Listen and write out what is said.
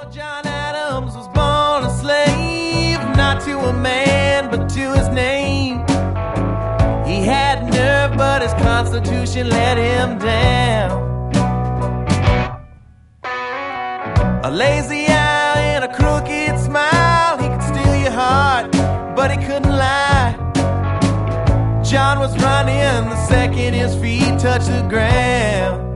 John Adams was born a slave, not to a man, but to his name. He had nerve, but his constitution let him down. A lazy eye and a crooked smile, he could steal your heart, but he couldn't lie. John was running the second his feet touched the ground.